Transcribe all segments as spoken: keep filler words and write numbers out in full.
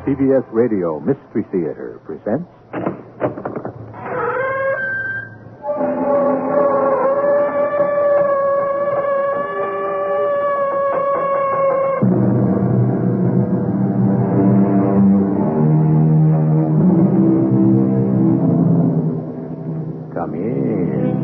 C B S Radio Mystery Theater presents... Come in.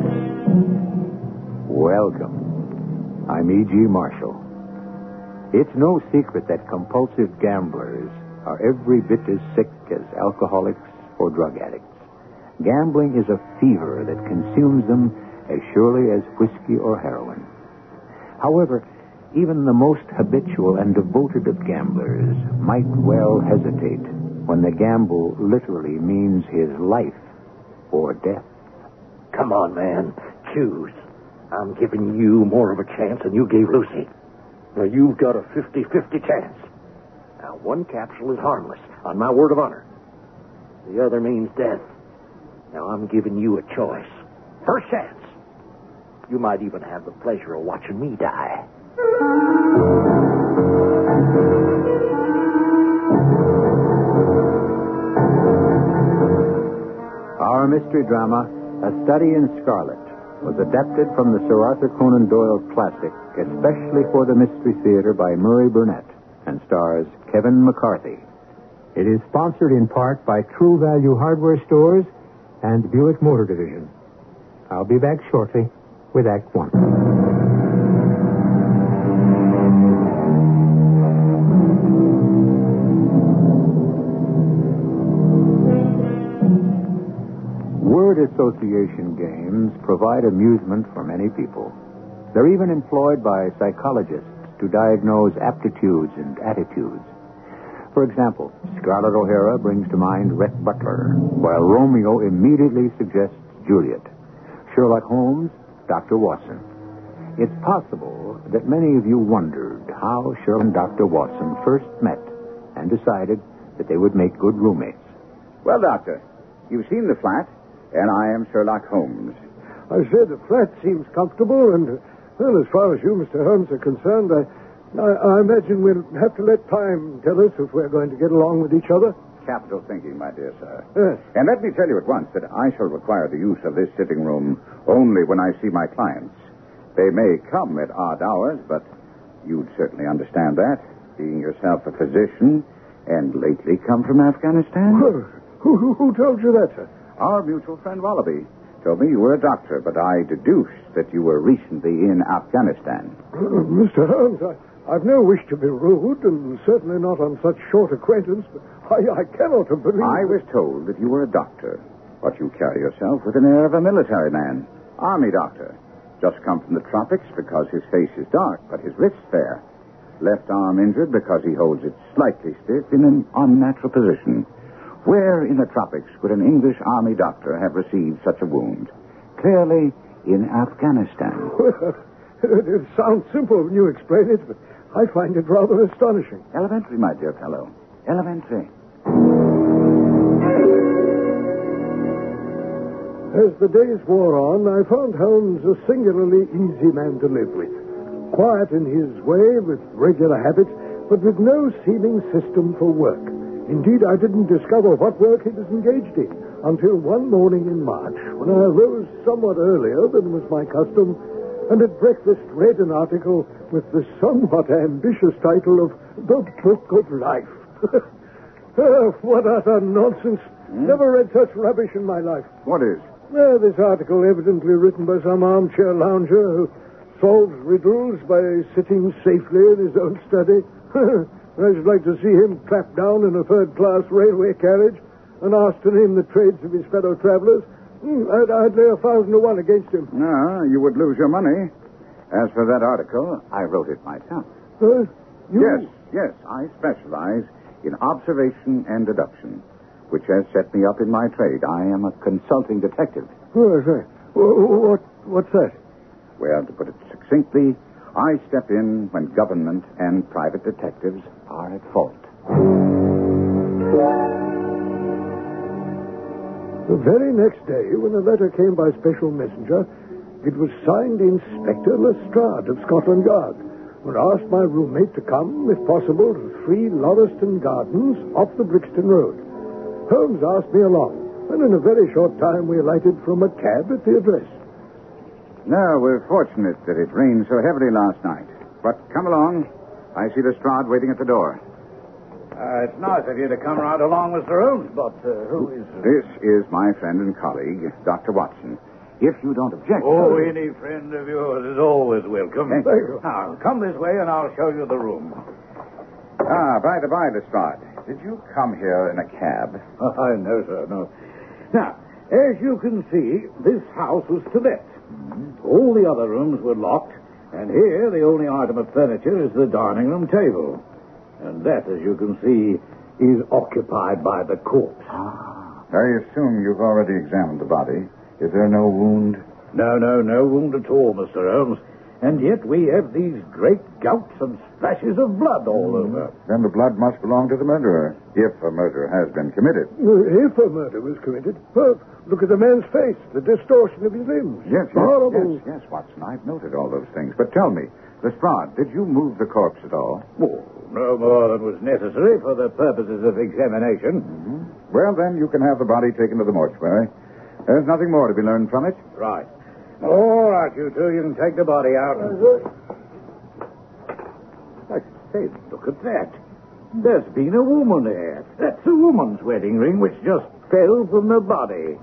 Welcome. I'm E G. Marshall. It's no secret that compulsive gamblers are every bit as sick as alcoholics or drug addicts. Gambling is a fever that consumes them as surely as whiskey or heroin. However, even the most habitual and devoted of gamblers might well hesitate when the gamble literally means his life or death. Come on, man. Choose. I'm giving you more of a chance than you gave Lucy. Now, you've got a fifty-fifty chance. Now, one capsule is harmless, on my word of honor. The other means death. Now, I'm giving you a choice. First chance. You might even have the pleasure of watching me die. Our mystery drama, A Study in Scarlet, was adapted from the Sir Arthur Conan Doyle classic, especially for the Mystery Theater by Murray Burnett, and stars Kevin McCarthy. It is sponsored in part by True Value Hardware Stores and Buick Motor Division. I'll be back shortly with Act One. Word association games provide amusement for many people. They're even employed by psychologists to diagnose aptitudes and attitudes. For example, Scarlett O'Hara brings to mind Rhett Butler, while Romeo immediately suggests Juliet. Sherlock Holmes, Doctor Watson. It's possible that many of you wondered how Sherlock and Doctor Watson first met and decided that they would make good roommates. Well, Doctor, you've seen the flat, and I am Sherlock Holmes. I say the flat seems comfortable, and, well, as far as you, Mister Holmes, are concerned, I, I, I imagine we'll have to let time tell us if we're going to get along with each other. Capital thinking, my dear sir. Yes. And let me tell you at once that I shall require the use of this sitting room only when I see my clients. They may come at odd hours, but you'd certainly understand that, being yourself a physician and lately come from Afghanistan. Well, who, who, who told you that, sir? Our mutual friend Wallaby told me you were a doctor, but I deduced that you were recently in Afghanistan. Uh, Mister Holmes, I, I've no wish to be rude, and certainly not on such short acquaintance, but I, I cannot have believed... I was told that you were a doctor, but you carry yourself with an air of a military man. Army doctor. Just come from the tropics because his face is dark, but his wrist's fair. Left arm injured because he holds it slightly stiff in an unnatural position. Where in the tropics could an English army doctor have received such a wound? Clearly, in Afghanistan. Well, it sounds simple when you explain it, but I find it rather astonishing. Elementary, my dear fellow. Elementary. As the days wore on, I found Holmes a singularly easy man to live with. Quiet in his way, with regular habits, but with no seeming system for work. Indeed, I didn't discover what work he was engaged in until one morning in March, when I arose somewhat earlier than was my custom, and at breakfast read an article with the somewhat ambitious title of The Book of Life. Oh, what utter nonsense. Hmm? Never read such rubbish in my life. What is? Uh, this article evidently written by some armchair lounger who solves riddles by sitting safely in his own study. I should like to see him clapped down in a third-class railway carriage and asked to name the trades of his fellow travelers. Mm, I'd, I'd lay a thousand to one against him. No, you would lose your money. As for that article, I wrote it myself. Uh, you... Yes, yes, I specialize in observation and deduction, which has set me up in my trade. I am a consulting detective. Oh, sorry. What, what's that? Well, to put it succinctly, I step in when government and private detectives are at fault. The very next day, when a letter came by special messenger, it was signed Inspector Lestrade of Scotland Yard. and asked my roommate to come, if possible, to three Lauriston Gardens off the Brixton Road. Holmes asked me along, and in a very short time we alighted from a cab at the address. No, we're fortunate that it rained so heavily last night. But come along. I see Lestrade waiting at the door. Uh, it's nice of you to come right along, Mister Holmes, but uh, who is... Uh... This is my friend and colleague, Doctor Watson. If you don't object... Oh, uh... any friend of yours is always welcome. Thank you. Now, come this way and I'll show you the room. Ah, by the by, Lestrade, did you come here in a cab? Uh, no, sir, no. Now, as you can see, this house was to let. Mm-hmm. All the other rooms were locked, and here the only item of furniture is the dining room table. And that, as you can see, is occupied by the corpse. Ah. I assume you've already examined the body. Is there no wound? No, no, no wound at all, Mister Holmes. And yet we have these great gouts and splashes of blood all mm. over. Then the blood must belong to the murderer, if a murder has been committed. If a murder was committed? Well, look at the man's face, the distortion of his limbs. Yes, yes, horrible. yes, yes, Watson. I've noted all those things. But tell me, Lestrade, did you move the corpse at all? Oh, no more than was necessary for the purposes of examination. Mm-hmm. Well, then, you can have the body taken to the mortuary. There's nothing more to be learned from it. Right. All right, you two, you can take the body out. I say, look at that. There's been a woman there. That's a woman's wedding ring which just fell from the body.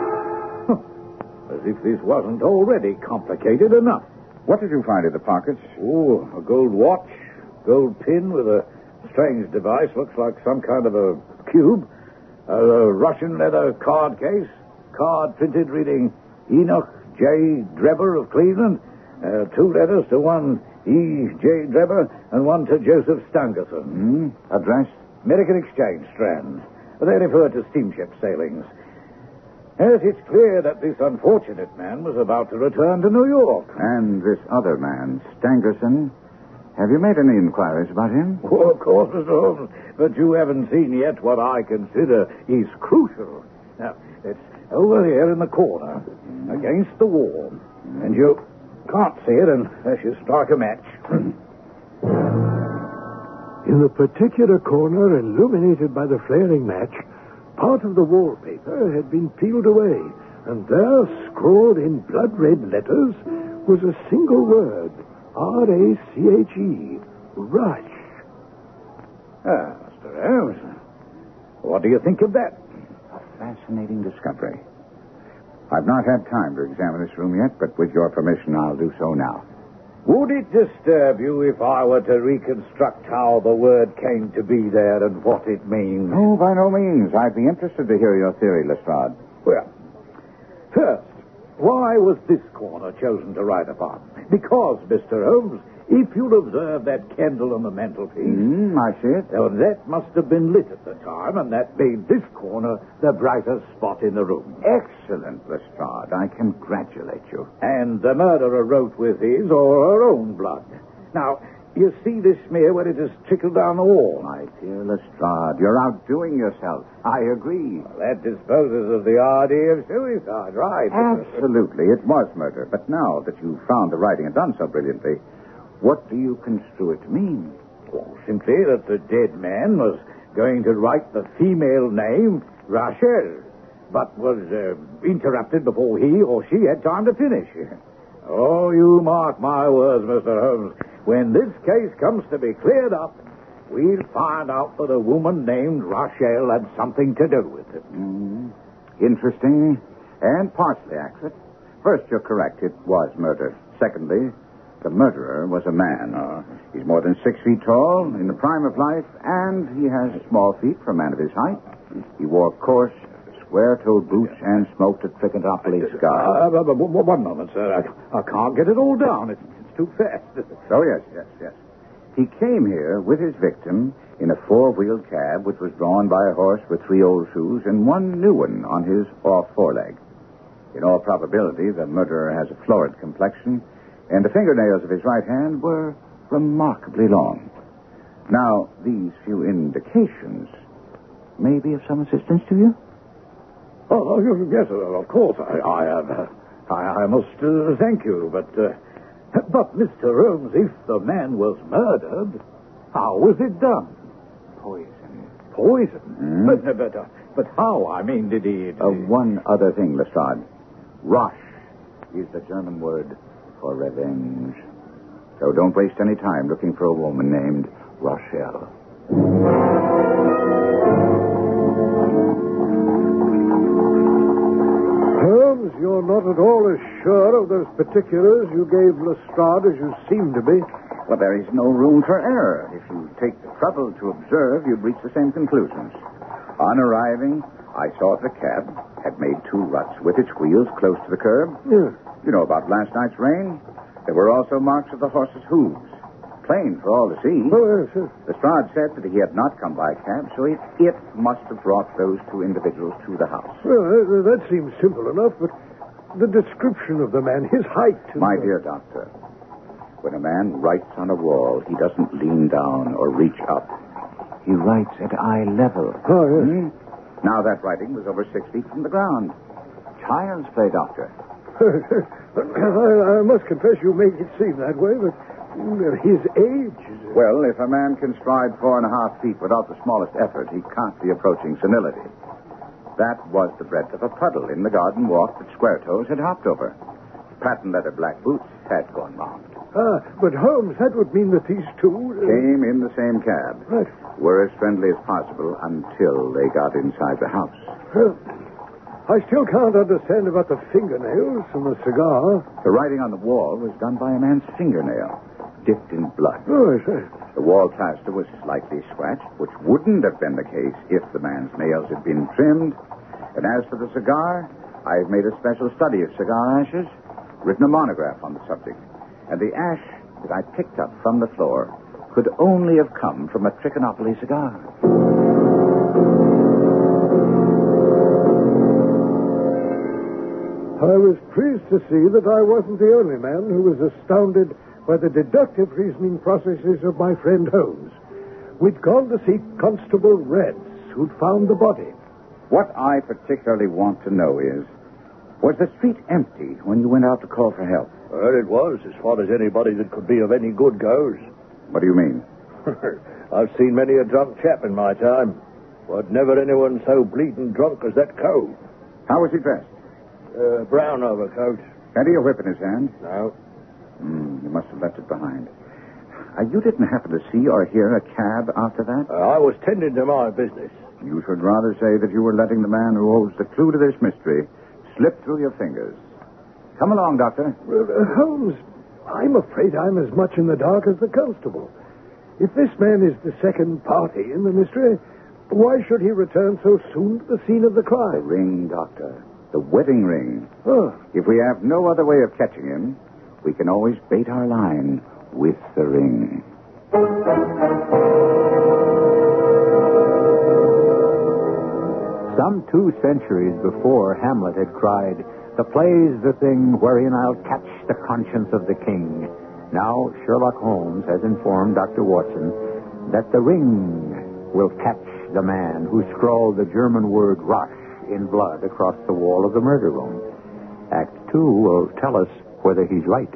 As if this wasn't already complicated enough. What did you find in the pockets? Oh, a gold watch, gold pin with a strange device, looks like some kind of a cube, a Russian leather card case, card printed reading Enoch J. Drebber of Cleveland, uh, two letters to one E. J. Drebber and one to Joseph Stangerson. Mm. Address? American Exchange, Strand. They refer to steamship sailings. Yes, it's clear that this unfortunate man was about to return to New York. And this other man, Stangerson, have you made any inquiries about him? Oh, of course, Mister Holmes, but you haven't seen yet what I consider is crucial. Now, it's over here in the corner, against the wall. And you can't see it unless you strike a match. In the particular corner, illuminated by the flaring match, part of the wallpaper had been peeled away, and there, scrawled in blood-red letters, was a single word, R A C H E, Rush. Ah, Mister Holmes, what do you think of that? Fascinating discovery. I've not had time to examine this room yet, but with your permission, I'll do so now. Would it disturb you if I were to reconstruct how the word came to be there and what it means? Oh, by no means. I'd be interested to hear your theory, Lestrade. Well, first, why was this corner chosen to write upon? Because, Mister Holmes, if you'll observe that candle on the mantelpiece... Mm, I see it. Well, that must have been lit at the time, and that made this corner the brightest spot in the room. Excellent, Lestrade. I congratulate you. And the murderer wrote with his or her own blood. Now, you see this smear where it has trickled down the wall? My dear Lestrade, you're outdoing yourself. I agree. Well, that disposes of the idea of suicide, right? Absolutely. It was murder. But now that you've found the writing and done so brilliantly, what do you construe it to mean? Well, simply that the dead man was going to write the female name, Rachel, but was uh, interrupted before he or she had time to finish. Oh, you mark my words, Mister Holmes. When this case comes to be cleared up, we'll find out that a woman named Rachel had something to do with it. Mm-hmm. Interesting and partially accurate. First, you're correct. It was murder. Secondly, the murderer was a man. Uh, He's more than six feet tall, in the prime of life, and he has small feet for a man of his height. He wore coarse, square-toed boots and smoked a Trichinopoly cigar. Uh, uh, uh, one moment, sir. I, I can't get it all down. It's, it's too fast. Oh, yes, yes, yes. He came here with his victim in a four-wheeled cab which was drawn by a horse with three old shoes and one new one on his off foreleg. In all probability, the murderer has a florid complexion, and the fingernails of his right hand were remarkably long. Now, these few indications may be of some assistance to you? Oh, yes, of course. I, I, uh, I, I must uh, thank you, but uh, But, Mister Holmes, if the man was murdered, how was it done? Poison. Poison? Hmm? But, but, uh, but how? I mean, did he... Did Uh, he... one other thing, Lestrade. Rache is the German word for revenge. So don't waste any time looking for a woman named Rochelle. Holmes, you're not at all as sure of those particulars you gave Lestrade as you seem to be. Well, there is no room for error. If you take the trouble to observe, you'd reach the same conclusions. On arriving, I saw the cab had made two ruts with its wheels close to the curb. Yeah. You know about last night's rain? There were also marks of the horse's hooves. Plain for all to see. Oh, yes, yes. Lestrade said that he had not come by cab, so it, it must have brought those two individuals to the house. Well, uh, that seems simple enough, but the description of the man, his height... and- My dear doctor, when a man writes on a wall, he doesn't lean down or reach up. He writes at eye level. Oh, yes. Hmm? Now that writing was over six feet from the ground. Child's play, doctor. I, I must confess you make it seem that way, but uh, his age... is- Well, if a man can stride four and a half feet without the smallest effort, he can't be approaching senility. That was the breadth of a puddle in the garden walk that Square Toes had hopped over. Patent leather black boots had gone wrong. Ah, but Holmes, that would mean that these two... uh, Came in the same cab. Right. Were as friendly as possible until they got inside the house. Well, I still can't understand about the fingernails and the cigar. The writing on the wall was done by a man's fingernail, dipped in blood. Oh, yes, yes. The wall plaster was slightly scratched, which wouldn't have been the case if the man's nails had been trimmed. And as for the cigar, I've made a special study of cigar ashes, written a monograph on the subject. And the ash that I picked up from the floor could only have come from a Trichinopoly cigar. I was pleased to see that I wasn't the only man who was astounded by the deductive reasoning processes of my friend Holmes. We'd gone to see Constable Reds, who'd found the body. What I particularly want to know is, was the street empty when you went out to call for help? Well, it was, as far as anybody that could be of any good goes. What do you mean? I've seen many a drunk chap in my time, but never anyone so bleeding drunk as that cove. How was he dressed? Uh, brown overcoat. Had he a whip in his hand? No. Hmm, you must have left it behind. Uh, you didn't happen to see or hear a cab after that? Uh, I was tending to my business. You should rather say that you were letting the man who holds the clue to this mystery slip through your fingers. Come along, Doctor. Well, uh, Holmes, I'm afraid I'm as much in the dark as the constable. If this man is the second party in the mystery, why should he return so soon to the scene of the The crime? ring, Doctor. The wedding ring. Oh, If we have no other way of catching him, we can always bait our line with the ring. Some two centuries before, Hamlet had cried, "The play's the thing wherein I'll catch the conscience of the king." Now Sherlock Holmes has informed Doctor Watson that the ring will catch the man who scrawled the German word Rache in blood across the wall of the murder room. Act two will tell us whether he's right.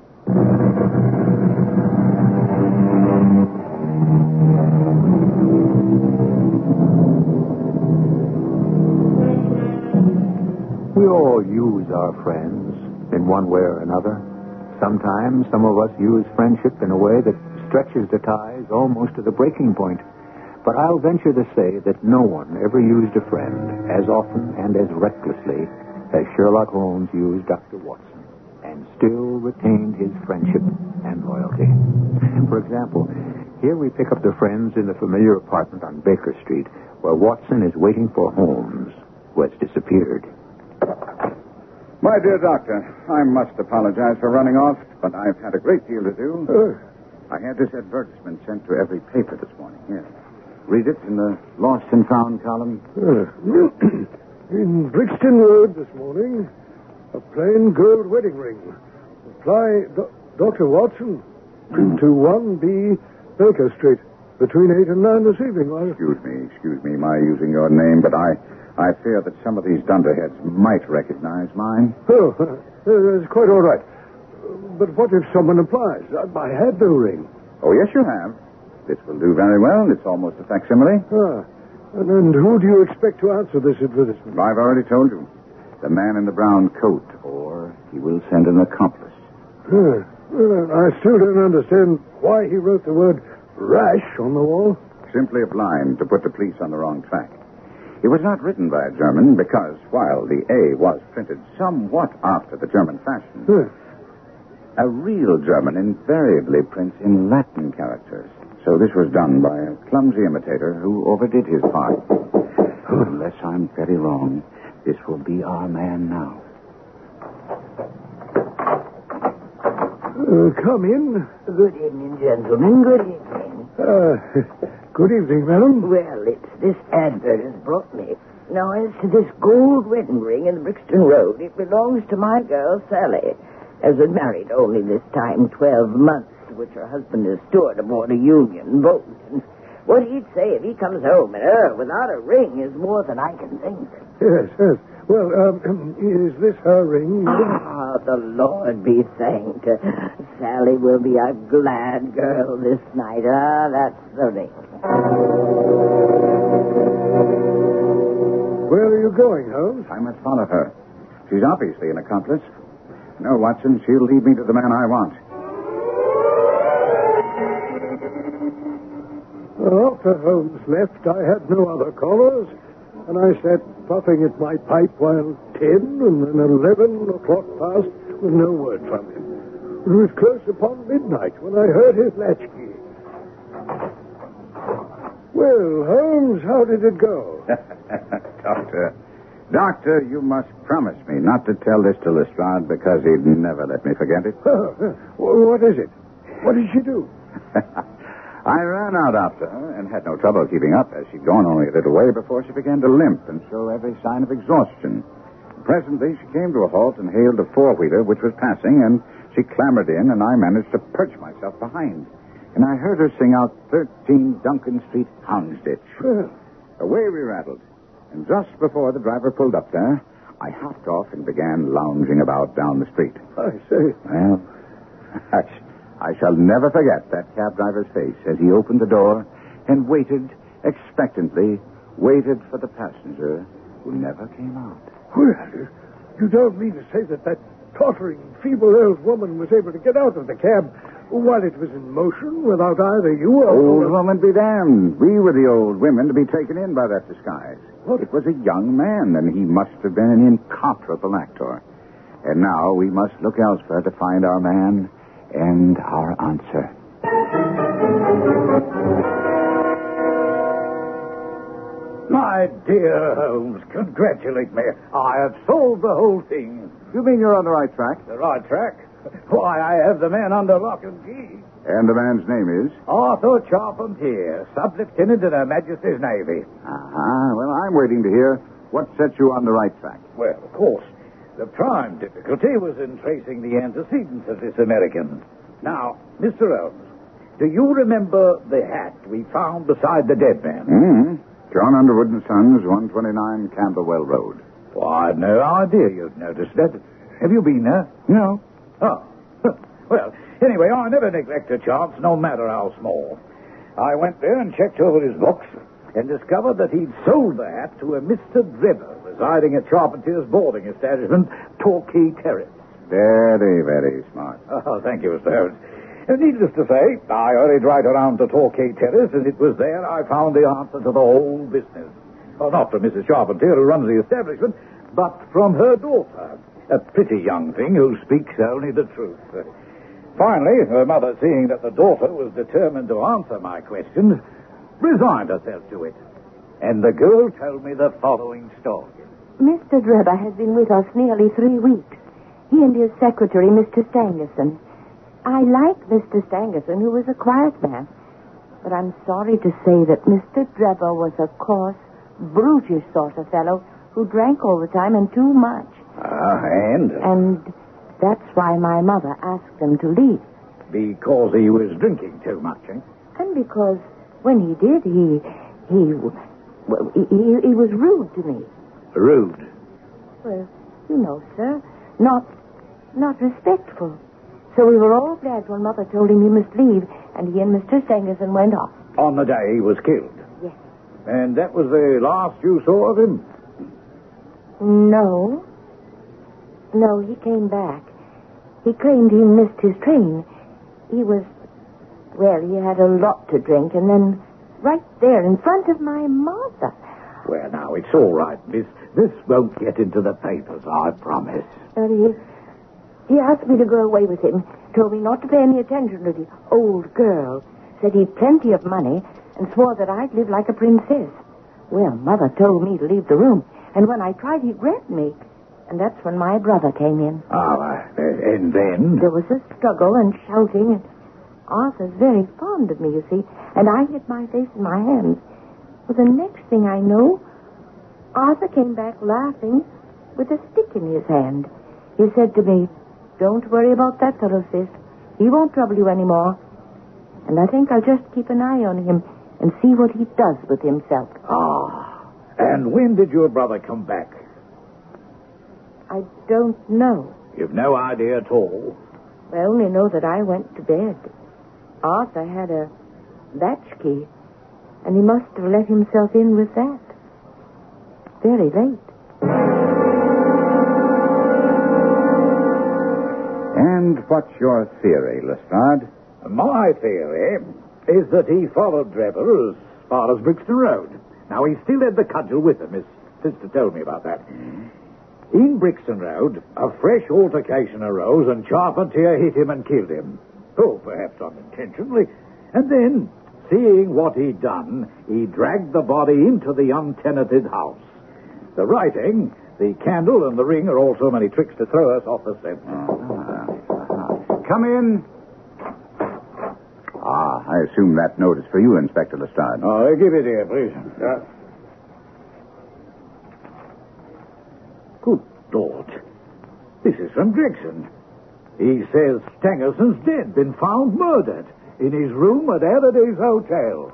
We all use our friends in one way or another. Sometimes some of us use friendship in a way that stretches the ties almost to the breaking point. But I'll venture to say that no one ever used a friend as often and as recklessly as Sherlock Holmes used Doctor Watson, and still retained his friendship and loyalty. For example, here we pick up the friends in the familiar apartment on Baker Street, where Watson is waiting for Holmes, who has disappeared. My dear Doctor, I must apologize for running off, but I've had a great deal to do. uh, I had this advertisement sent to every paper this morning. Here. Read it in the Lost and Found column. uh, in Brixton Road this morning, a plain gold wedding ring. Apply Do- Doctor Watson to one B Baker Street between eight and nine this evening. I... Excuse me, excuse me, my using your name, but I, I fear that some of these dunderheads might recognize mine. Oh, uh, that's quite all right. but what if someone applies? I, I had no ring. Oh, yes, you have. This will do very well. It's almost a facsimile. Ah. And, and who do you expect to answer this advertisement? I've already told you. The man in the brown coat, or he will send an accomplice. Huh. Well, I still don't understand why he wrote the word rash on the wall. Simply a blind to put the police on the wrong track. It was not written by a German because, while the A was printed somewhat after the German fashion, Huh. a real German invariably prints in Latin characters. So this was done by a clumsy imitator who overdid his part. Unless I'm very wrong, this will be our man now. Uh, come in. Good evening, gentlemen. Good evening. Uh, good evening, madam. Well, it's this advert has brought me. Now, as to this gold wedding ring in the Brixton Road, it belongs to my girl, Sally. As was married only this time twelve months, to which her husband is steward aboard a Union boat. And what he'd say if he comes home and her without a ring is more than I can think. Yes, yes. Well, um, is this her ring? Ah, the Lord be thanked. Sally will be a glad girl this night. Ah, that's the ring. Where are you going, Holmes? I must follow her. She's obviously an accomplice. No, Watson, she'll lead me to the man I want. Well, after Holmes left, I had no other callers, and I sat puffing at my pipe while ten and then eleven o'clock passed with no word from him. It was close upon midnight when I heard his latchkey. Well, Holmes, how did it go? Doctor, Doctor, you must promise me not to tell this to Lestrade because he'd never let me forget it. What is it? What did she do? I ran out after her and had no trouble keeping up, as she'd gone only a little way before she began to limp and show every sign of exhaustion. Presently, she came to a halt and hailed a four-wheeler which was passing, and she clambered in, and I managed to perch myself behind. And I heard her sing out thirteen Duncan Street, Houndsditch. Well, Away we rattled, and just before the driver pulled up there, I hopped off and began lounging about down the street. I say. Well, I shall never forget that cab driver's face as he opened the door and waited expectantly, waited for the passenger who never came out. Well, you don't mean to say that that tottering, feeble old woman was able to get out of the cab while it was in motion without either you or... Old woman be damned. We were the old women to be taken in by that disguise. What? It was a young man, and he must have been an incomparable actor. And now we must look elsewhere to find our man and our answer. My dear Holmes, congratulate me. I have solved the whole thing. You mean you're on the right track? The right track? Why, I have the man under lock and key. And the man's name is? Arthur Charpentier, sub-lieutenant in Her Majesty's Navy. Uh-huh. Well, I'm waiting to hear what set you on the right track. Well, of course, the prime difficulty was in tracing the antecedents of this American. Now, Mister Holmes, do you remember the hat we found beside the dead man? Mm-hmm. John Underwood and Sons, one twenty-nine Camberwell Road. Well, I'd no idea you'd noticed that. Have you been there? No. Oh. Well, anyway, I never neglect a chance, no matter how small. I went there and checked over his books and discovered that he'd sold the hat to a Mister Drebber residing at Charpentier's boarding establishment, Torquay Terrace. Very, very smart. Oh, thank you, Mister Holmes. And needless to say, I hurried right around to Torquay Terrace, and it was there I found the answer to the whole business. Well, not from Missus Charpentier, who runs the establishment, but from her daughter, a pretty young thing who speaks only the truth. Finally, her mother, seeing that the daughter was determined to answer my questions, resigned herself to it. And the girl told me the following story. Mister Drebber has been with us nearly three weeks. He and his secretary, Mister Stangerson. I like Mister Stangerson, who was a quiet man. But I'm sorry to say that Mister Drebber was a coarse, brutish sort of fellow who drank all the time and too much. Ah, and? And that's why my mother asked him to leave. Because he was drinking too much, eh? And because when he did, he... he... Well, he, he, he was rude to me. Rude? Well, you know, sir, not... not respectful. So we were all glad when Mother told him he must leave, and he and Mister Stangerson went off. On the day he was killed? Yes. And that was the last you saw of him? No. No, he came back. He claimed he missed his train. He was, well, he had a lot to drink, and then right there in front of my mother. Well, now, it's all right, miss. This won't get into the papers, I promise. Uh, he, he asked me to go away with him, told me not to pay any attention to the old girl, said he'd plenty of money, and swore that I'd live like a princess. Well, Mother told me to leave the room, and when I tried, he grabbed me. And that's when my brother came in. Ah, uh, and then? There was a struggle and shouting, and Arthur's very fond of me, you see, and I hid my face in my hands. Well, the next thing I know, Arthur came back laughing with a stick in his hand. He said to me, "Don't worry about that fellow, sis. He won't trouble you anymore." And I think I'll just keep an eye on him and see what he does with himself. Ah, and when did your brother come back? I don't know. You've no idea at all? I only know that I went to bed. Arthur had a latch key, and he must have let himself in with that. Very late. And what's your theory, Lestrade? My theory is that he followed Drebber as far as Brixton Road. Now, he still had the cudgel with him. His sister told me about that. Mm. In Brixton Road, a fresh altercation arose and Charpentier hit him and killed him. Oh, perhaps unintentionally. And then, seeing what he'd done, he dragged the body into the untenanted house. The writing, the candle, and the ring are all so many tricks to throw us off the scent. Ah. Come in. Ah, I assume that note is for you, Inspector Lestrade. Oh, give it here, please. Uh, Good Lord. This is from Gregson. He says Stangerson's dead, been found murdered in his room at Halliday's Hotel.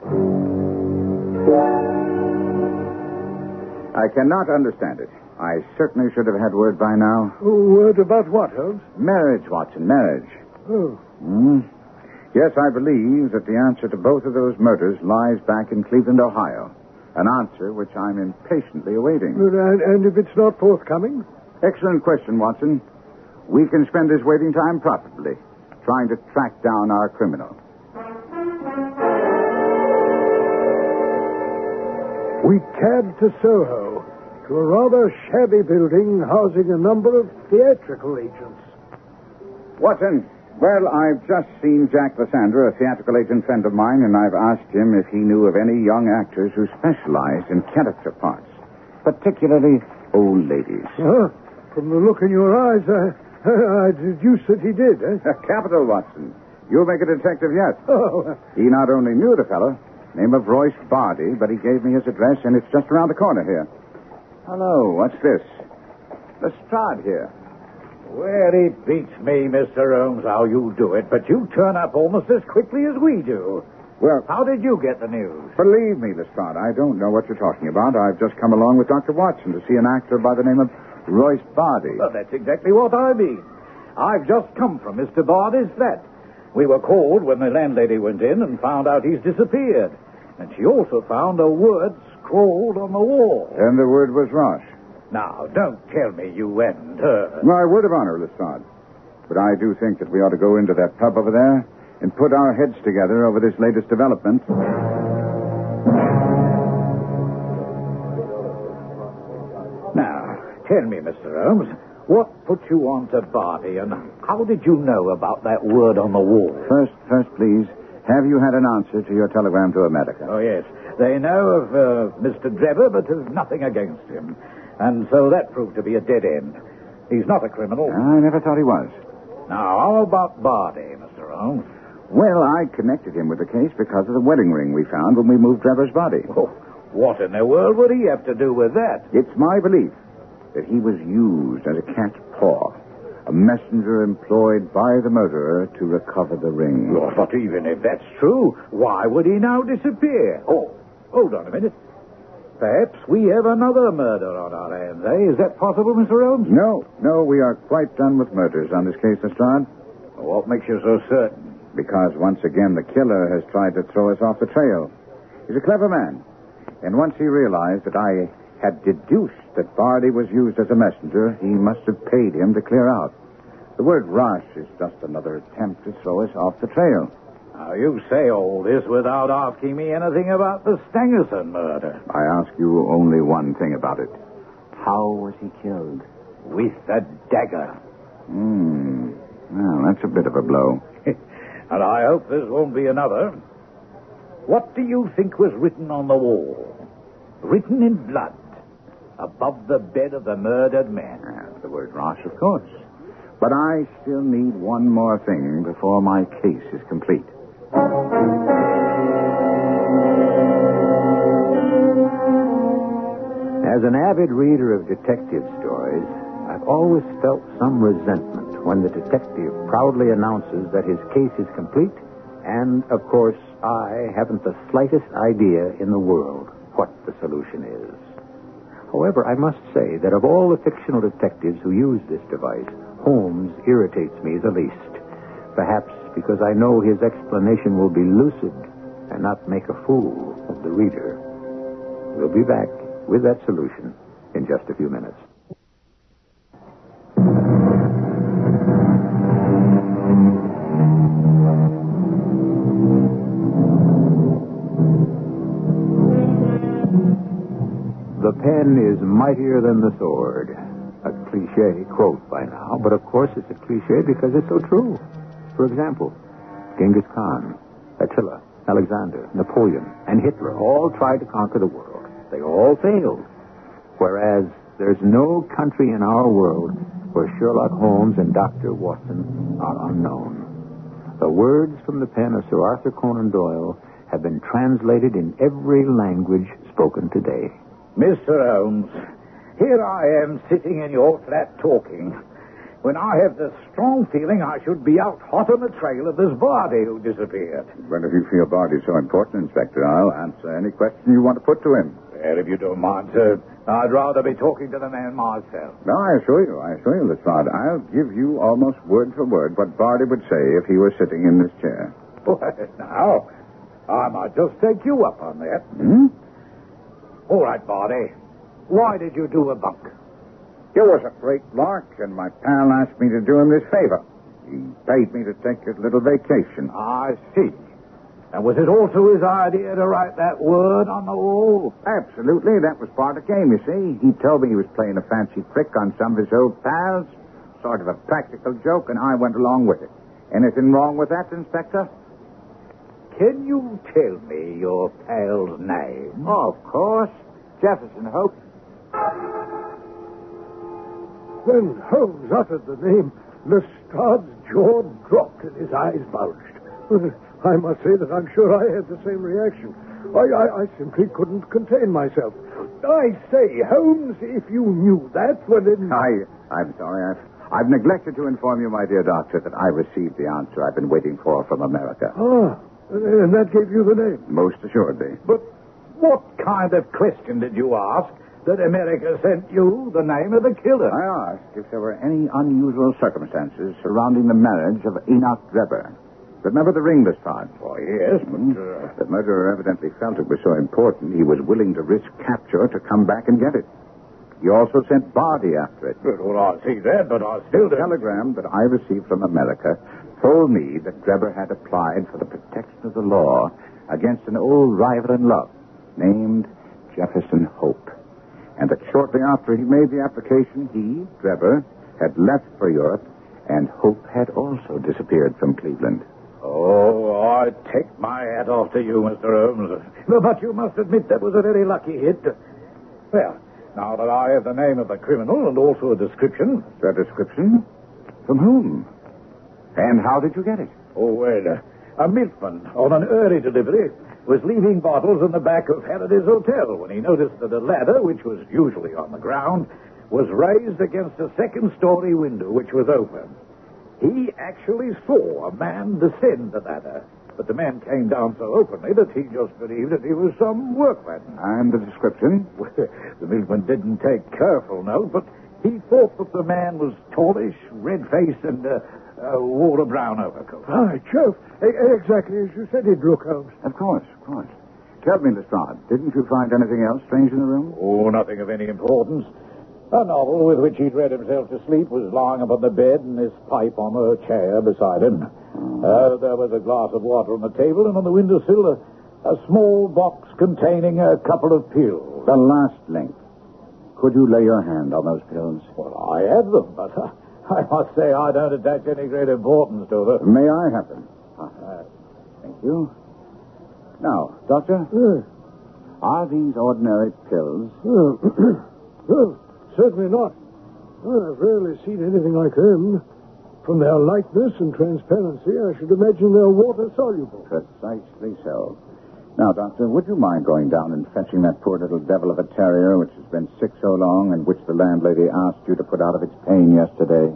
I cannot understand it. I certainly should have had word by now. Oh, word about what, Holmes? Marriage, Watson, marriage. Oh. Hmm. Yes, I believe that the answer to both of those murders lies back in Cleveland, Ohio. An answer which I'm impatiently awaiting. And, and if it's not forthcoming? Excellent question, Watson. We can spend this waiting time profitably, trying to track down our criminal. We cab to Soho, to a rather shabby building housing a number of theatrical agents. Watson, well, I've just seen Jack Lysandra, a theatrical agent friend of mine, and I've asked him if he knew of any young actors who specialized in character parts, particularly old ladies. Huh? From the look in your eyes, I, I deduce that he did, eh? Capital, Watson. You'll make a detective yet. Oh. He not only knew the fellow, name of Royce Bardi, but he gave me his address, and it's just around the corner here. Hello, what's this? Lestrade here. Well, it beats me, Mister Holmes, how you do it, but you turn up almost as quickly as we do. Well, how did you get the news? Believe me, Lestrade, I don't know what you're talking about. I've just come along with Doctor Watson to see an actor by the name of Royce Bardi. Well, that's exactly what I mean. I've just come from Mister Bardi's flat. We were called when the landlady went in and found out he's disappeared. And she also found a word scrawled on the wall. And the word was Roche. Now, don't tell me you and her. My word of honor, Lestrade. But I do think that we ought to go into that pub over there and put our heads together over this latest development. Now, tell me, Mister Holmes, what put you on to Bardi, and how did you know about that word on the wall? First, first, please, have you had an answer to your telegram to America? Oh, yes. They know of uh, Mister Drebber, but have nothing against him. And so that proved to be a dead end. He's not a criminal. I never thought he was. Now, how about Bardi, Mister Holmes? Well, I connected him with the case because of the wedding ring we found when we moved Drebber's body. Oh, what in the world would he have to do with that? It's my belief that he was used as a cat's paw, a messenger employed by the murderer to recover the ring. Oh, but even if that's true, why would he now disappear? Oh, hold on a minute. Perhaps we have another murder on our hands, eh? Is that possible, Mister Holmes? No, no, we are quite done with murders on this case, Lestrade. What makes you so certain? Because once again the killer has tried to throw us off the trail. He's a clever man. And once he realized that I had deduced that Bardi was used as a messenger, he must have paid him to clear out. The word rush is just another attempt to throw us off the trail. Now, you say all this without asking me anything about the Stangerson murder. I ask you only one thing about it. How was he killed? With a dagger. Hmm. Well, that's a bit of a blow. And I hope this won't be another. What do you think was written on the wall? Written in blood. Above the bed of the murdered man. Uh, the word rush, of course. But I still need one more thing before my case is complete. As an avid reader of detective stories, I've always felt some resentment when the detective proudly announces that his case is complete, and, of course, I haven't the slightest idea in the world what the solution is. However, I must say that of all the fictional detectives who use this device, Holmes irritates me the least. Perhaps because I know his explanation will be lucid and not make a fool of the reader. We'll be back with that solution in just a few minutes. The pen is mightier than the sword. A cliche quote by now, but of course it's a cliche because it's so true. For example, Genghis Khan, Attila, Alexander, Napoleon, and Hitler all tried to conquer the world. They all failed. Whereas there's no country in our world where Sherlock Holmes and Doctor Watson are unknown. The words from the pen of Sir Arthur Conan Doyle have been translated in every language spoken today. Mister Holmes, here I am sitting in your flat talking, when I have the strong feeling I should be out hot on the trail of this Bardi who disappeared. Well, if you feel Bardi's so important, Inspector, I'll answer any question you want to put to him. Well, if you don't mind, sir, I'd rather be talking to the man myself. No, I assure you, I assure you, Lestrade, I'll give you almost word for word what Bardi would say if he were sitting in this chair. Well, now, I might just take you up on that. Hmm? All right, Bardi. Why did you do a bunk? It was a great lark, and my pal asked me to do him this favor. He paid me to take a little vacation. I see. And was it also his idea to write that word on the wall? Absolutely. That was part of the game, you see. He told me he was playing a fancy trick on some of his old pals. Sort of a practical joke, and I went along with it. Anything wrong with that, Inspector? Can you tell me your pal's name? Oh, of course. Jefferson Hope. When Holmes uttered the name, Lestrade's jaw dropped and his eyes bulged. I must say that I'm sure I had the same reaction. I, I, I simply couldn't contain myself. I say, Holmes, if you knew that, well then... I, I'm sorry. I've, I've neglected to inform you, my dear doctor, that I received the answer I've been waiting for from America. Ah, and that gave you the name? Most assuredly. But what kind of question did you ask that America sent you the name of the killer? I asked if there were any unusual circumstances surrounding the marriage of Enoch Drebber. Remember the ring, Lestrade? Oh, yes, but... Uh... The murderer evidently felt it was so important he was willing to risk capture to come back and get it. He also sent Bardi after it. Well, I see that, but I still The don't... telegram that I received from America told me that Drebber had applied for the protection of the law against an old rival in love named Jefferson Hope. And that shortly after he made the application, he, Drebber, had left for Europe, and Hope had also disappeared from Cleveland. Oh, I take my hat off to you, Mister Holmes. But you must admit that was a very lucky hit. Well, now that I have the name of the criminal and also a description... A description? From whom? And how did you get it? Oh, well, uh, a milkman on an early delivery was leaving bottles in the back of Halliday's hotel when he noticed that a ladder, which was usually on the ground, was raised against a second-story window which was open. He actually saw a man descend the ladder, but the man came down so openly that he just believed that he was some workman. And the description? Well, the milkman didn't take careful note, but he thought that the man was tallish, red-faced, and uh, uh, wore a brown overcoat. Right, Sheriff. E- exactly as you said he'd look, Holmes. Of course, of course. Tell me, Lestrade, didn't you find anything else strange in the room? Oh, nothing of any importance. A novel with which he'd read himself to sleep was lying upon the bed and his pipe on a chair beside him. Uh, there was a glass of water on the table, and on the windowsill, a, a small box containing a couple of pills. The last link. Could you lay your hand on those pills? Well, I have them, but uh, I must say I don't attach any great importance to them. May I have them? Uh, thank you. Now, Doctor, Uh, are these ordinary pills? uh, well, certainly not. Well, I've rarely seen anything like them. From their lightness and transparency, I should imagine they're water-soluble. Precisely so. Now, Doctor, would you mind going down and fetching that poor little devil of a terrier which has been sick so long and which the landlady asked you to put out of its pain yesterday?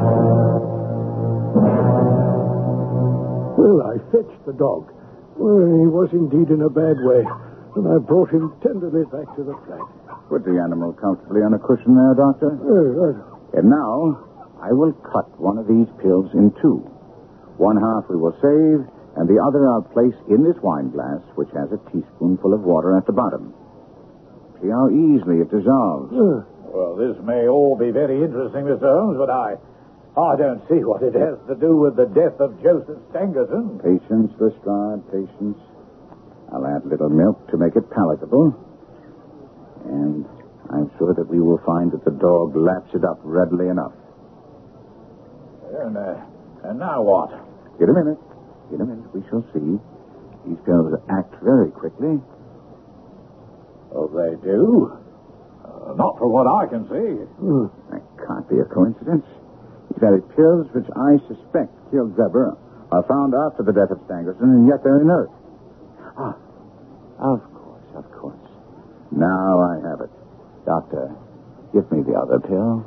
Well, I fetched the dog. Well, he was indeed in a bad way, and I brought him tenderly back to the flat. Put the animal comfortably on a cushion there, Doctor. Uh, right. And now, I will cut one of these pills in two. One half we will save, and the other I'll place in this wine glass, which has a teaspoonful of water at the bottom. See how easily it dissolves. Uh, Well, this may all be very interesting, Mister Holmes, but I... I don't see what it has to do with the death of Joseph Stangerson. Patience, Lestrade, patience. I'll add a little milk to make it palatable. And I'm sure that we will find that the dog laps it up readily enough. And, uh, and now what? In a minute. In a minute, we shall see. These pills act very quickly. Oh, they do? Uh, not from what I can see. uh, That can't be a coincidence. These very pills which I suspect killed Zebra are found after the death of Stangerson, and yet they're inert. Ah, of course, of course. Now I have it. Doctor, give me the other pill.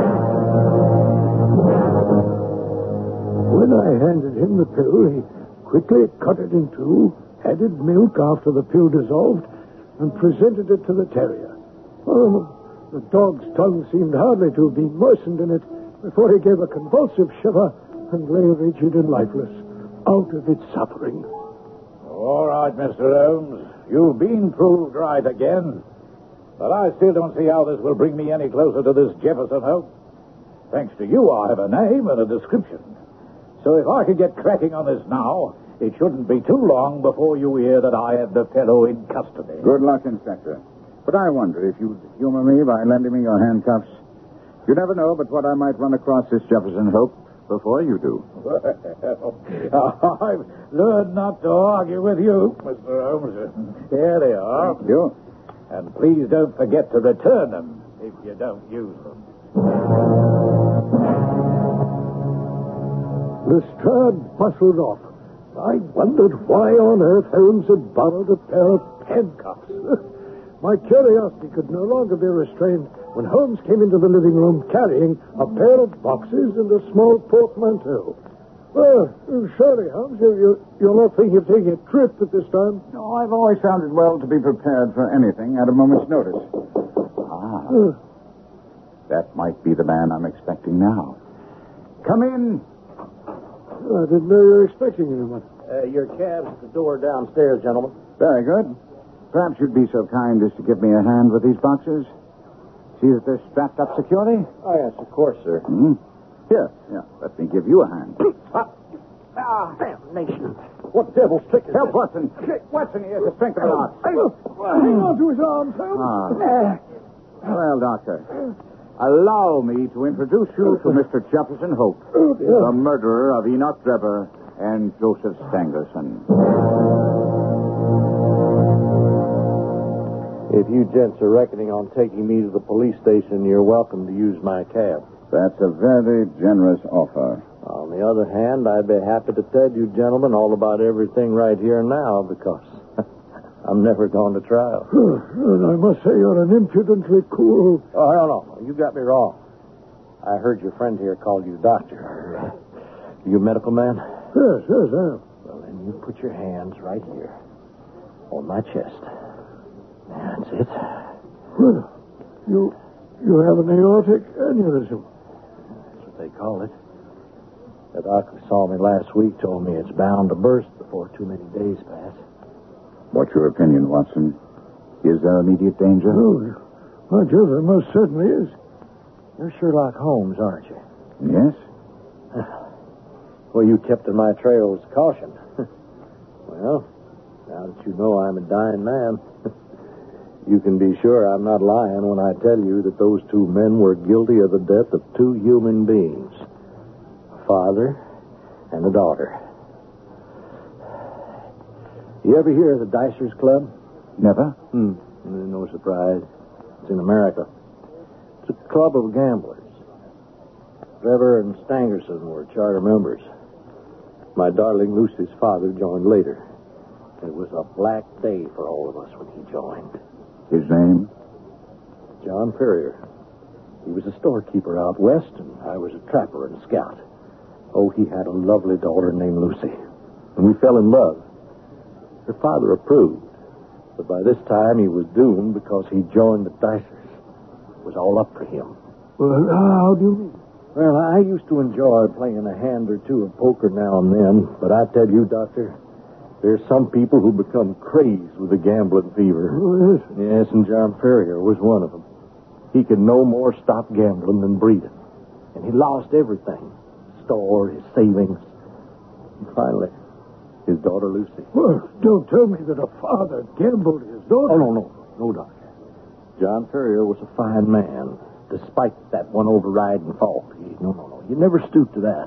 When I handed him the pill, he quickly cut it in two, added milk after the pill dissolved, and presented it to the terrier. Oh, the dog's tongue seemed hardly to have been moistened in it before he gave a convulsive shiver and lay rigid and lifeless, out of its suffering. All right, Mister Holmes. You've been proved right again. But I still don't see how this will bring me any closer to this Jefferson Hope. Thanks to you, I have a name and a description. So if I could get cracking on this now, it shouldn't be too long before you hear that I have the fellow in custody. Good luck, Inspector. But I wonder if you'd humor me by lending me your handcuffs. You never know but what I might run across this Jefferson Hope before you do. Well, I've learned not to argue with you, Mister Holmes. Here they are. Thank you. And please don't forget to return them if you don't use them. Lestrade bustled off. I wondered why on earth Holmes had borrowed a pair of handcuffs. My curiosity could no longer be restrained when Holmes came into the living room carrying a pair of boxes and a small portmanteau. Well, surely, Holmes, you, you, you're not thinking of taking a trip at this time? No, I've always found it well to be prepared for anything at a moment's notice. Ah, Uh, that might be the man I'm expecting now. Come in. I didn't know you were expecting anyone. Uh, your cab's at the door downstairs, gentlemen. Very good. Perhaps you'd be so kind as to give me a hand with these boxes. See that they're strapped up securely? Oh, yes, of course, sir. Hmm? Here, here, let me give you a hand. Ah, damnation. What devil's trick is Help, this? Watson. Watson, he has the strength of an ox. Hang on to his arms, Holmes. Ah. Well, Doctor, allow me to introduce you to Mister Jefferson Hope, the murderer of Enoch Drebber and Joseph Stangerson. If you gents are reckoning on taking me to the police station, you're welcome to use my cab. That's a very generous offer. On the other hand, I'd be happy to tell you gentlemen all about everything right here and now, because I'm never going to trial. And I must say you're an impudently cool... Oh, no, no. You got me wrong. I heard your friend here call you doctor. You a medical man? Yes, yes, I am. Well, then you put your hands right here on my chest. That's it. Well, you, you have an aortic aneurysm. That's what they call it. The doc who saw me last week told me it's bound to burst before too many days pass. What's your opinion, Watson? Is there immediate danger? Oh, well, Joe, there most certainly is. You're Sherlock Holmes, aren't you? Yes? Well, you kept in my trail with caution. Well, now that you know I'm a dying man, you can be sure I'm not lying when I tell you that those two men were guilty of the death of two human beings. A father and a daughter. You ever hear of the Dicers Club? Never? Hmm. No surprise. It's in America. It's a club of gamblers. Trevor and Stangerson were charter members. My darling Lucy's father joined later. It was a black day for all of us when he joined. His name? John Ferrier. He was a storekeeper out west, and I was a trapper and scout. Oh, he had a lovely daughter named Lucy. And we fell in love. Her father approved. But by this time, he was doomed because he joined the Dicers. It was all up for him. Well, how do you mean? Well, I used to enjoy playing a hand or two of poker now and then, but I tell you, Doctor, there's some people who become crazed with the gambling fever. Oh, yes. Yes, and John Ferrier was one of them. He could no more stop gambling than breathing. And he lost everything. His store, his savings. And finally, his daughter Lucy. Well, don't tell me that a father gambled his daughter. Oh, no, no. No, Doctor. John Ferrier was a fine man, despite that one overriding fault. He, no, no, no. He never stooped to that.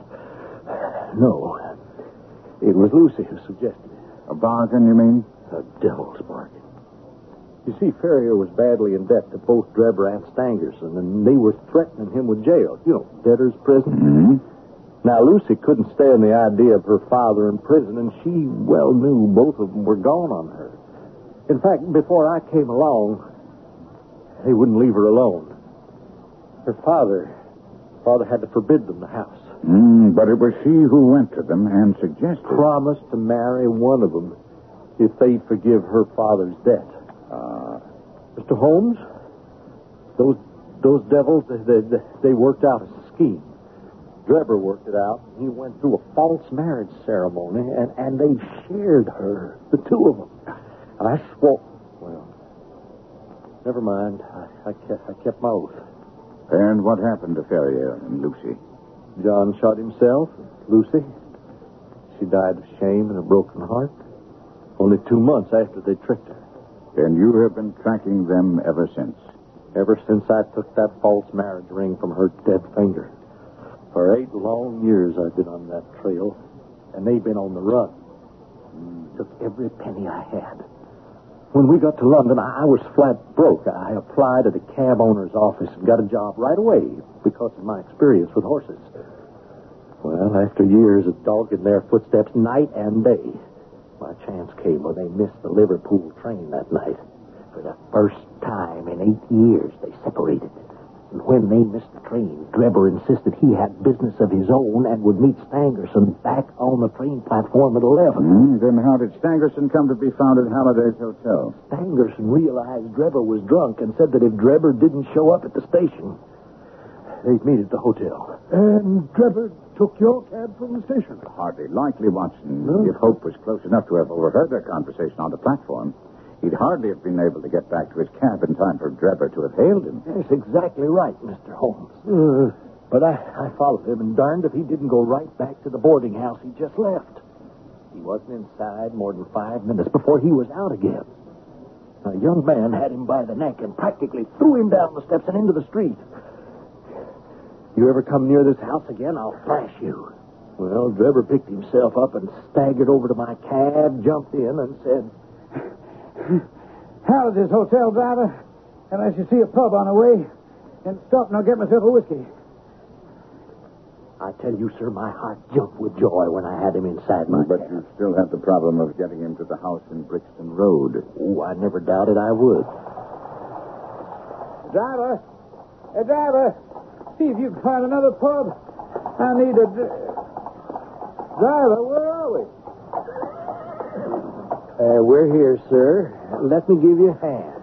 No. It was Lucy who suggested it. A bargain, you mean? A devil's bargain. You see, Ferrier was badly in debt to both Drebber and Stangerson, and they were threatening him with jail. You know, debtor's prison. Mm-hmm. Now, Lucy couldn't stand the idea of her father in prison, and she well knew both of them were gone on her. In fact, before I came along, they wouldn't leave her alone. Her father, father had to forbid them the house. Mm, but it was she who went to them and suggested... Promised to marry one of them if they'd forgive her father's debt. Uh, Mister Holmes, those those devils, they, they, they worked out a scheme. Drebber worked it out. He went through a false marriage ceremony, and, and they shared her, the two of them. I swore... Well, never mind. I, I, kept, I kept my oath. and what happened to Ferrier and Lucy? John shot himself. Lucy, she died of shame and a broken heart. Only two months after they tricked her. And you have been tracking them ever since? Ever since I took that false marriage ring from her dead finger. For eight long years I've been on that trail, and they've been on the run. Took every penny I had. When we got to London, I was flat broke. I applied at a cab owner's office and got a job right away because of my experience with horses. Well, after years of dogging their footsteps night and day, my chance came when they missed the Liverpool train that night. For the first time in eight years, they separated. And when they missed the train, Drebber insisted he had business of his own and would meet Stangerson back on the train platform at eleven. Mm, then how did Stangerson come to be found at Halliday's Hotel? Stangerson realized Drebber was drunk and said that if Drebber didn't show up at the station, they'd meet at the hotel. And Drebber took your cab from the station? Hardly likely, Watson. No? If Hope was close enough to have overheard their conversation on the platform, he'd hardly have been able to get back to his cab in time for Drebber to have hailed him. That's exactly right, Mister Holmes. Uh, But I, I followed him, and darned if he didn't go right back to the boarding house he just left. He wasn't inside more than five minutes before he was out again. A young man had him by the neck and practically threw him down the steps and into the street. You ever come near this house again, I'll flash you. Well, Drebber picked himself up and staggered over to my cab, jumped in, and said, Halliday's Hotel, driver. Unless you see a pub on the way, and stop and I'll get myself a whiskey. I tell you, sir, my heart jumped with joy when I had him inside my But cab. you still have the problem of getting him to the house in Brixton Road. Oh, I never doubted I would. Driver. Hey, driver. See if you can find another pub. I need a... Dr- driver, where are we? Uh, we're here, sir. Let me give you a hand.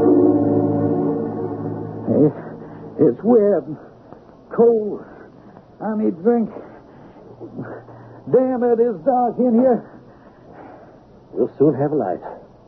It's wet, cold. I need drink. Damn, it is dark in here. We'll soon have a light.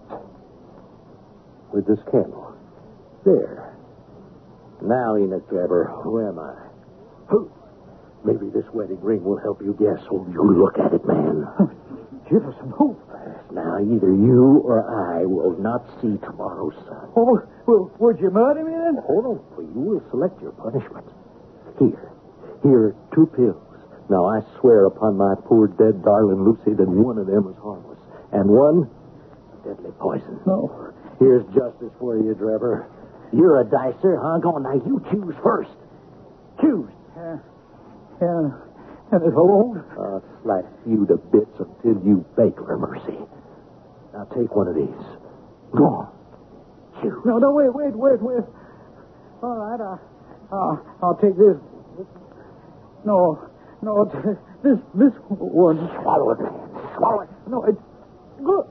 With this candle. There. Now, Enoch Drebber, who am I? Who? Maybe this wedding ring will help you guess. Oh, you look at it, man. Give us some hope. Now, either you or I will not see tomorrow's sun. Oh, well, would you murder me then? Hold on, for you will select your punishment. Here. Here are two pills. Now, I swear upon my poor dead darling Lucy that one of them is harmless. And one, deadly poison. No. Here's justice for you, Drebber. You're a dicer, huh? Go on, now, you choose first. Choose. Yeah. Yeah. And if I won't? I'll slice you to bits until you beg for mercy. Now, take one of these. Go on. Choose. No, no, wait, wait, wait, wait. All right, I'll, I'll, I'll take this. No, no, this, this one. Swallow it, man. Swallow it. No, it's good.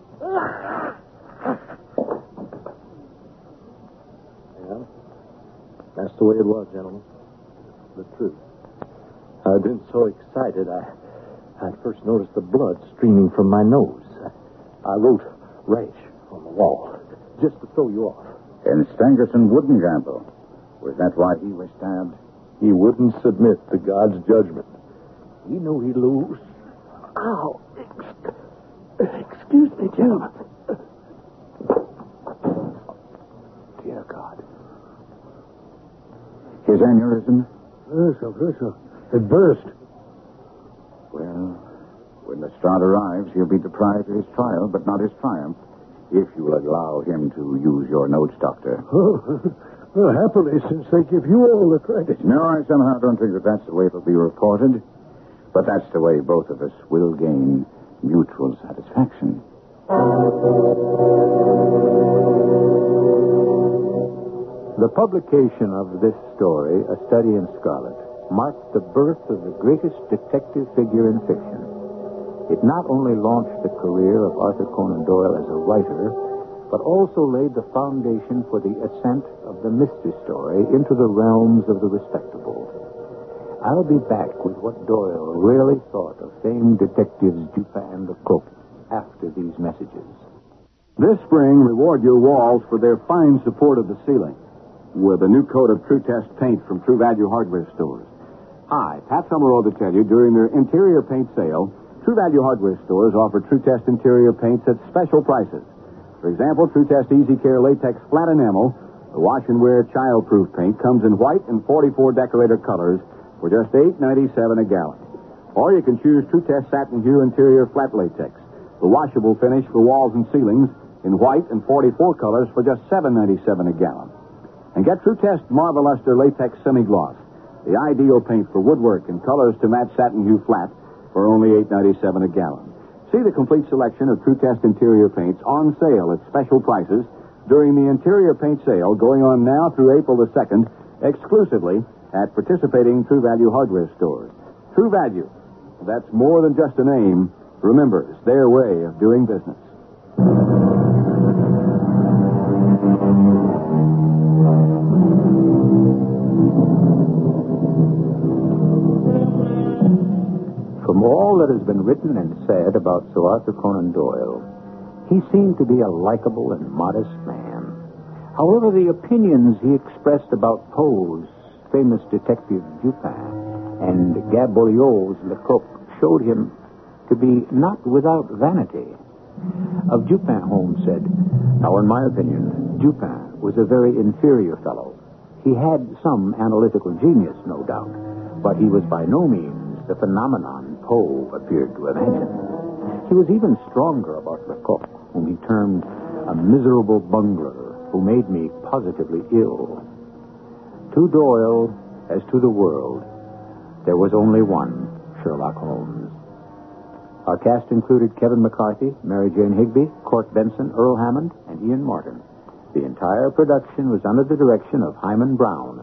Yeah, that's the way it was, gentlemen. The truth. I've been so excited, I, I first noticed the blood streaming from my nose. I, I wrote rash on the wall, just to throw you off. And Stangerson wouldn't gamble. Was that why he was stabbed? He wouldn't submit to God's judgment. He knew he'd lose. Ow. Ex- excuse me, gentlemen. Dear God. His aneurysm? Yes, yes, sir. It burst. Well, when Lestrade arrives, he'll be deprived of his trial, but not his triumph, if you'll allow him to use your notes, Doctor. Oh, well, happily, since they give you all the credit. No, I somehow don't think that that's the way it'll be reported. But that's the way both of us will gain mutual satisfaction. The publication of this story, A Study in Scarlet, marked the birth of the greatest detective figure in fiction. It not only launched the career of Arthur Conan Doyle as a writer, but also laid the foundation for the ascent of the mystery story into the realms of the respectable. I'll be back with what Doyle really thought of famed detectives Dupin and Lecoq after these messages. This spring, reward your walls for their fine support of the ceiling with a new coat of True Test paint from True Value Hardware Stores. Hi, Pat Summerall to tell you, during their interior paint sale, True Value Hardware Stores offer True Test interior paints at special prices. For example, True Test Easy Care Latex Flat Enamel, the wash and wear child-proof paint, comes in white and forty-four decorator colors for just eight ninety-seven a gallon. Or you can choose True Test Satin Hue Interior Flat Latex, the washable finish for walls and ceilings in white and forty-four colors for just seven ninety-seven a gallon. And get True Test Marble Luster Latex Semi-Gloss, the ideal paint for woodwork in colors to match Satin Hue Flat for only eight ninety-seven a gallon. See the complete selection of True Test interior paints on sale at special prices during the interior paint sale going on now through April the second, exclusively at participating True Value Hardware Stores. True Value. That's more than just a name. Remember, it's their way of doing business. From all that has been written and said about Sir Arthur Conan Doyle, he seemed to be a likable and modest man. However, the opinions he expressed about Poe's famous detective Dupin and Gaboriau's Lecoq showed him to be not without vanity. Of Dupin, Holmes said, "Now, in my opinion, Dupin was a very inferior fellow. He had some analytical genius, no doubt, but he was by no means the phenomenon Poe appeared to imagine. He was even stronger about Lecoq, whom he termed a miserable bungler who made me positively ill. To Doyle, as to the world, there was only one Sherlock Holmes." Our cast included Kevin McCarthy, Mary Jane Higby, Court Benson, Earl Hammond, and Ian Martin. The entire production was under the direction of Hyman Brown.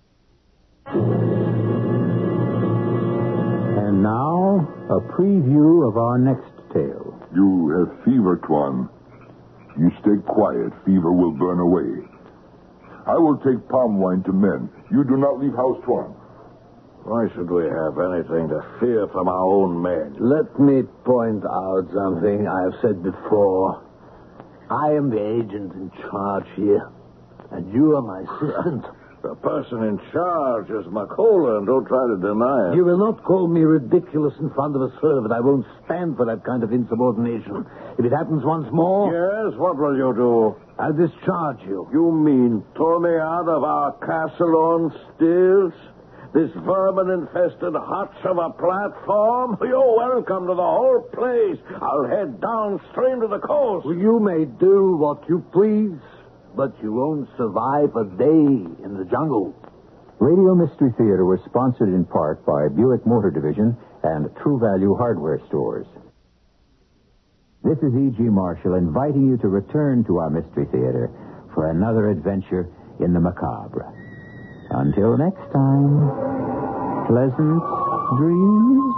And now, a preview of our next tale. You have fever, Tuan. You stay quiet. Fever will burn away. I will take palm wine to men. You do not leave house, Tuan. Why should we have anything to fear from our own men? Let me point out something I have said before. I am the agent in charge here, and you are my assistant. The person in charge is McCullough, and don't try to deny it. You will not call me ridiculous in front of a servant. I won't stand for that kind of insubordination. If it happens once more... Yes, what will you do? I'll discharge you. You mean throw me out of our castle on stilts? This vermin-infested hutch of a platform? You're welcome to the whole place. I'll head downstream to the coast. Well, you may do what you please, but you won't survive a day in the jungle. Radio Mystery Theater was sponsored in part by Buick Motor Division and True Value Hardware Stores. This is E G. Marshall inviting you to return to our Mystery Theater for another adventure in the macabre. Until next time, pleasant dreams.